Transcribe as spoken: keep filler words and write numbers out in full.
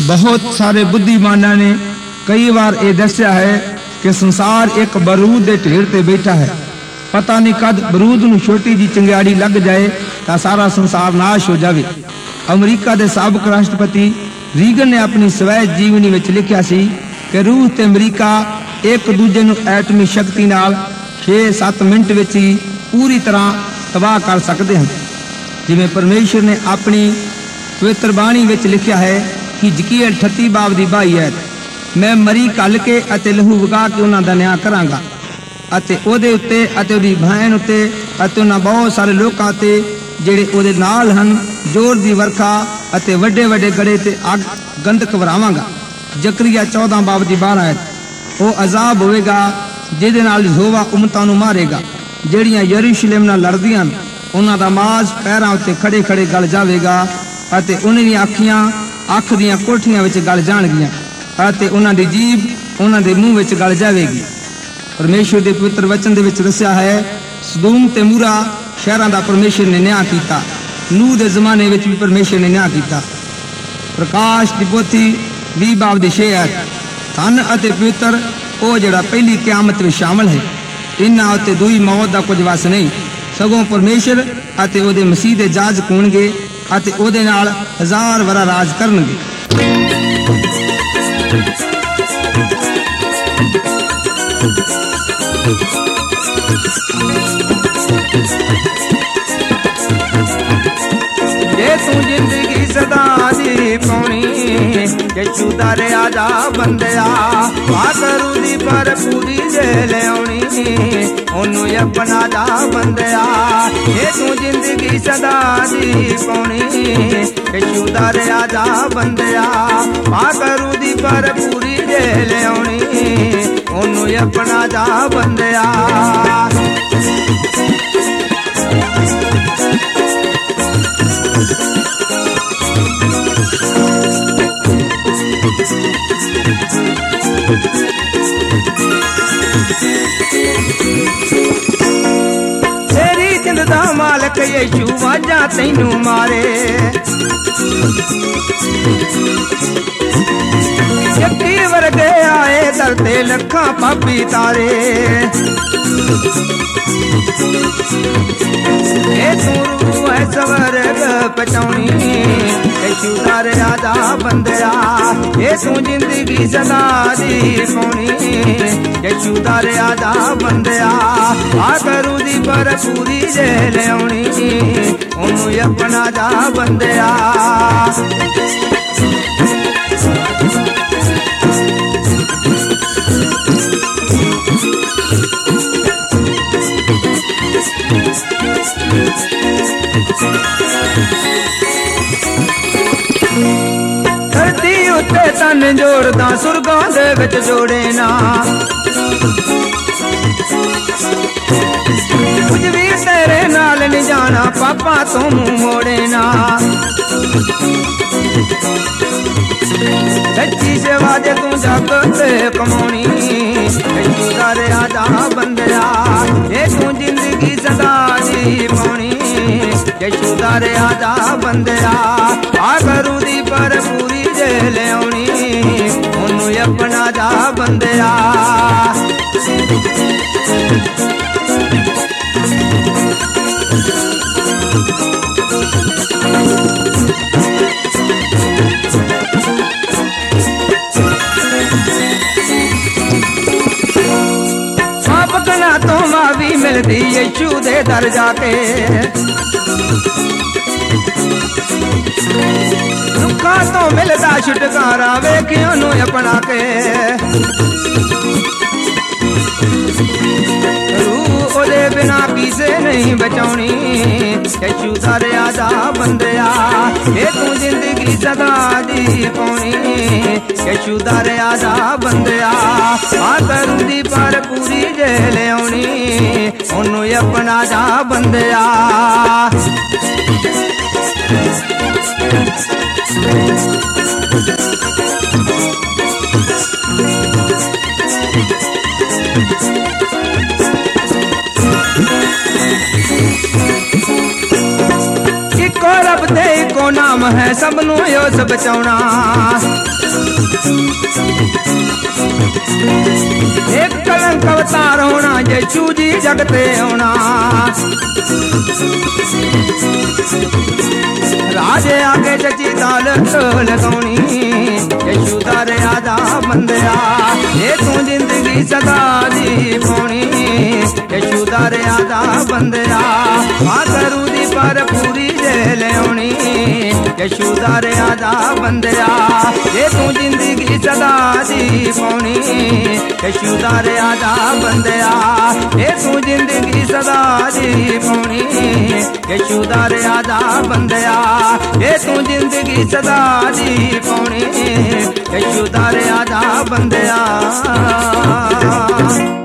बहुत सारे बुद्धिमाना ने कई बार ये दस्या है कि संसार एक बरूद के ढेर ते बैठा है। पता नहीं कद बरूद नूं छोटी जी चिंगाड़ी लग जाए तो सारा संसार नाश हो जाए। अमरीका के साबक राष्ट्रपति रीगन ने अपनी स्वै जीवनी में लिखा सी कि रूस ते अमरीका एक दूजे नूं एटमी शक्ति नाल छे सत्त मिनट विच ही पूरी तरह तबाह कर सकते हैं। जिवें परमेश्वर ने अपनी पवित्र बाणी विच लिखा है कि जकील अठत्ती बाब दी बाई है, मैं मरी घल के अते लहू वगा के उन्हां दा न्याय करांगा अते ओदे उत्ते अते ओदी भैन उत्ते अते उन्हां बहुत सारे लोकां ते ਜਿਹੜੇ ਉਹਦੇ ਨਾਲ ਹਨ जोर दी वर्खा अते वड्डे वड्डे गड़े ते अग गंधक वरावांगा। जकरिया चौदह बाब दी बारह आयत। वो अजाब होएगा जिहदे नाल यहोवा उम्मतां नूं मारेगा ਜਿਹੜੀਆਂ यरूशलेम नाल लड़दियां ਹਨ। उन्हां दा मास पैरां उत्ते खड़े खड़े गल जावेगा अते उन्हां दी अखियां अख दीयां कोठियां विच गल जाणगीਆਂ अते उन्हां दी जीभ उन्हां दे मूंह विच गल जावेगी। परमेश्वर दे पवित्र वचन दे विच दस्सिया है सदूम ते मूरा शहरां दा परमेश्वर ने न्याय कीता। नूह दे जमाने विच भी परमेश्वर ने न्याय कीता। प्रकाश दी पोथी बीह बाब दी छे आयत। धन अते पवित्र ओ जिहड़ा पहली क़यामत विच शामिल है। इन्हां उत्ते दूई मौत दा कुछ वस नहीं, सगों परमेश्वर अते ओदे मसीह दे जाज होणगे अते ओदे नाल हजार वरा राज करनगे। जे तू जिंदगी सदा दी पाउणी यीशु दा राजा बंदिया करू दी पर पूरी जे लियाउणी ओनू अपना जा बंदिया। जे तू जिंदगी सदा दी पाउणी यीशु दा राजा बंदिया करू दी पर पूरी जे लियाउणी ओनू अपना जा बंदिया। तेरी जिंद दा मालक यीशु वाजा तैनू मारे यकी वर्गे आए दरते लखा पापी तारे। ये तू रूह है स्वर्ग पचाउणी यीशु दा राजा बंदिया। ये तू जिंदगी सदा दी पाउणी यीशु दा राजा बंदिया करू दी पर पूरी जे लियाउणी ओनू अपना जा बंदिया। धरती उत्ते तन जोड़दा सुरगां दे विच जोड़े ना कुछ भी तेरे नाल नहीं जाना पापा तू मुंह मोड़े ना। सच्ची सेवा जे तू जग ते कमाउणी यीशु दा राजा बंदिया। ये तू जिंदगी सदा दी पाउणी यीशु दा राजा बंदिया करू दी पर पूरी जे लियाउणी ओनू अपना जा बंदिया। पापकना तो माफी मिलदी यीशु दे दर जाके दुखा तो मिलदा छुटकारा वेखी ओनू अपना के। रूह ओदे बिना किसे नहीं बचाउणी यीशु दा राजा बंदिया। ये तू जिंदगी सदा दी पाउणी यीशु दा राजा बंदिया करू दी पर पूरी जे लियाउणी ओनू अपना जा बंदिया। इको रब दे इको नाम है सबनू यो सब बचाउणा एक कलंक अवतार होना यीशु जी जगते होना राजे आगे जची ताल लगाउनी यीशु तारे आदा बंदिया ये तू जिंदगी सदा दी पाउनी यीशु तारे आदा बंदिया मां करू दी पर पूरी जे लेउनी यीशु तारे आदा बंदिया ये तू जिंदगी सदा दी पाउनी यीशु तारे आदा बंदिया ये तू जिंदगी सदा दी पाउनी यीशु तारे आदा बंदिया ये तू जिंदगी सदा दी पाउनी यीशु तारे आदा बंदिया।